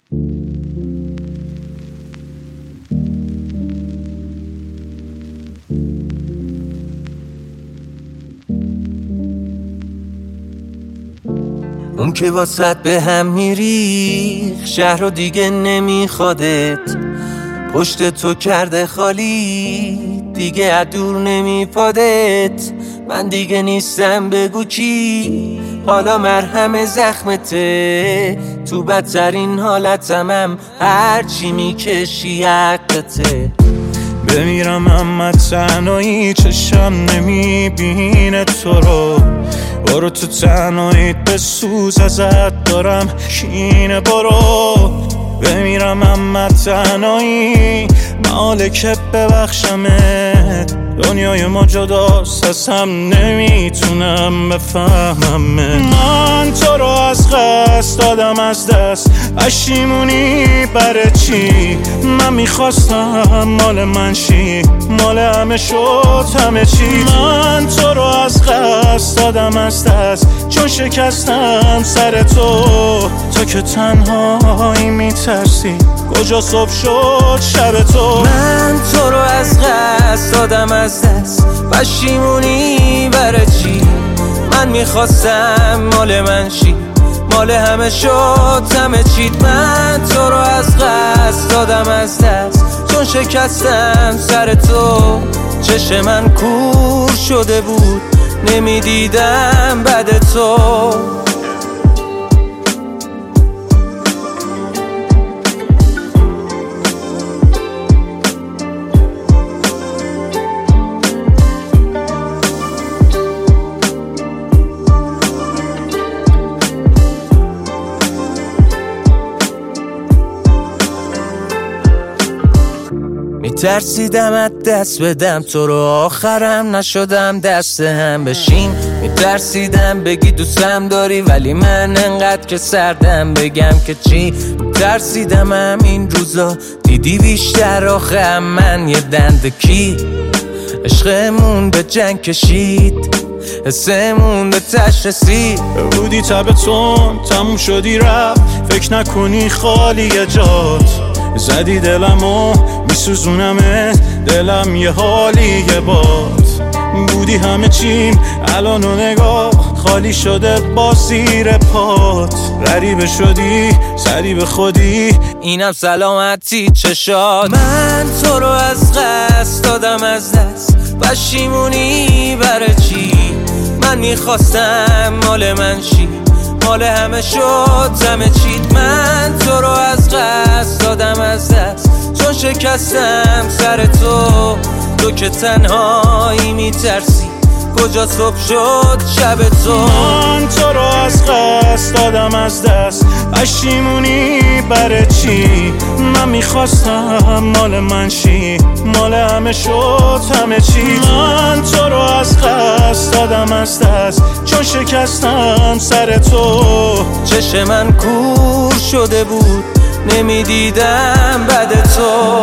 اون که واسط به هم میریخ شهر رو دیگه نمیخوادت، پشت تو کرده خالی دیگه ادور نمیپادت. من دیگه نیستم بگو کی، حالا مرهم زخمته، تو بدترین حالتمم هرچی میکشی حقته. بمیرم اما تنهایی چشم نمیبینه تو رو، برو تو تنهاییت بسوز ازت دارم کینه. برو بمیرم اما تنهایی محاله که ببخشمت، دنیای ما جداست از هم نمیتونم بفهمم. من تو رو از قصد دادم از دست، پشیمونی برای چی؟ من میخواستم مال من شی، مال همه شد همه چی. من تو رو از قصد دادم از دست، چون شکستم سر تو. تو که تنهایی میترسی کجا صبح شد شب تو. من تو رو از قصد دادم از دست، پشیمونی برای چی؟ من میخواستم مال من شی، مال همه شد همه چیت. من تو رو از قصد دادم از دست، چون شکستم سر تو. چشم من کور شده بود نمیدیدم بعد تو. میترسیدم از دست بدم تو رو، آخرم نشدم دست هم بشیم. میترسیدم بگی دوستم داری ولی من انقدر که سردم بگم که چی. میترسیدم همین روزا دیدی بیشتر آخه من یه دنده کی. عشقمون به جنگ کشید، حسمون به تش رسید. بودی تبتون تموم شدی رفت، فکر نکنی خالی جات. زدی دلمو میسوزونمت، دلم یه حالیه باد. بودی همه چیم الان و نگاه خالی شده با زیر پات. غریبه شدی زدی به خودی، اینم سلامتی چشات. من تو رو از قصد دادم از دست، پشیمونی برای چی؟ من میخواستم مال من شی، مال همه شد همه چیت. من تو رو از قصد دادم از دست، چون شکستم سر تو. تو که تنهایی میترسی کجا صبح شد شب تو. من تو رو از قصد دادم از دست، پشیمونی برای چی؟ من میخواستم مال من شی، مال همه شد همه چی. من تو رو از قصد دادم از دست، چون شکستم سر تو. چشم من کور شده بود نمیدیدم بعد تو.